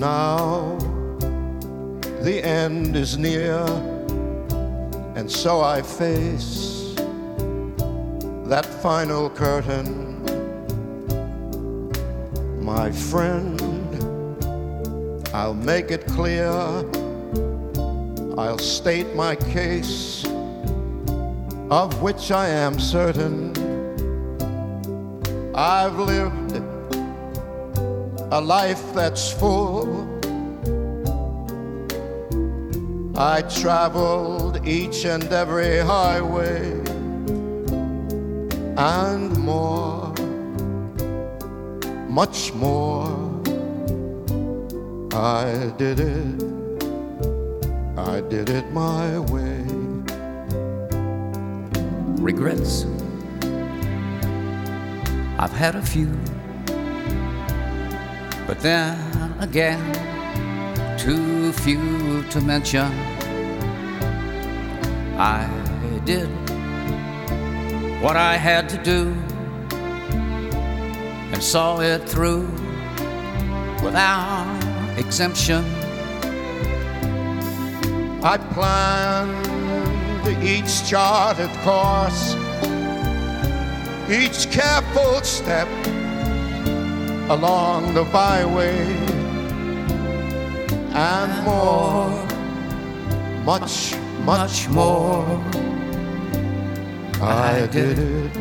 Now the end is near, and so I face that final curtain. My friend, I'll make it clear, I'll state my case, of which I am certain. I've lived a life that's full. I traveled each and every highway and more, much more. I did it my way. Regrets, I've had a few, but then again, too few to mention. I did what I had to do and saw it through without exemption. I planned each charted course, each careful step along the byway, and more, much, much more. I did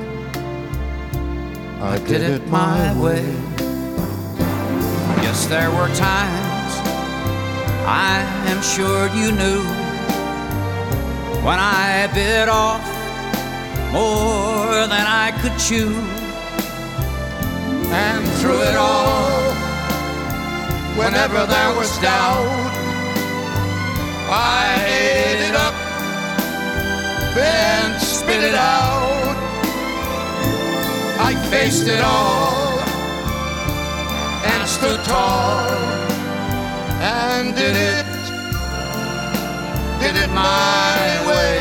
it my way. Yes, there were times, I am sure you knew, when I bit off more than I could chew. And through it all, whenever there was doubt, I ate it up, then spit it out. I faced it all and stood tall and did it my way.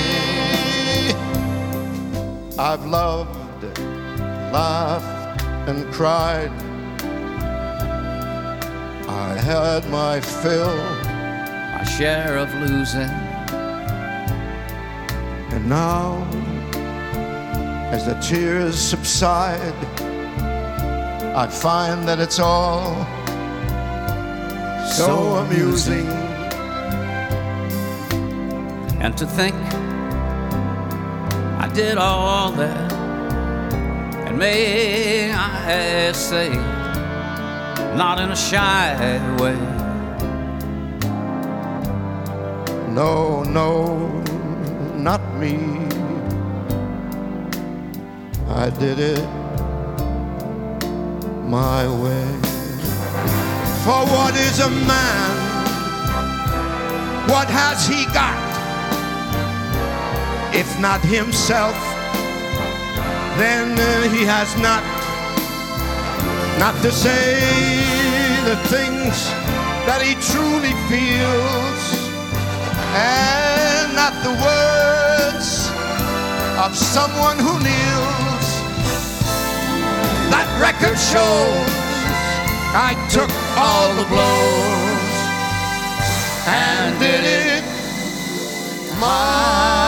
I've loved, laughed, and cried. I had my fill, My share of losing. and now, as the tears subside, I find that it's all so amusing. And to think I did all that, and may I say, not in a shy way. No, no, not me. I did it my way. For what is a man? What has he got? If not himself, then he has not to say the things that he truly feels, and not the words of someone who kneels. That record shows I took all the blows and did it my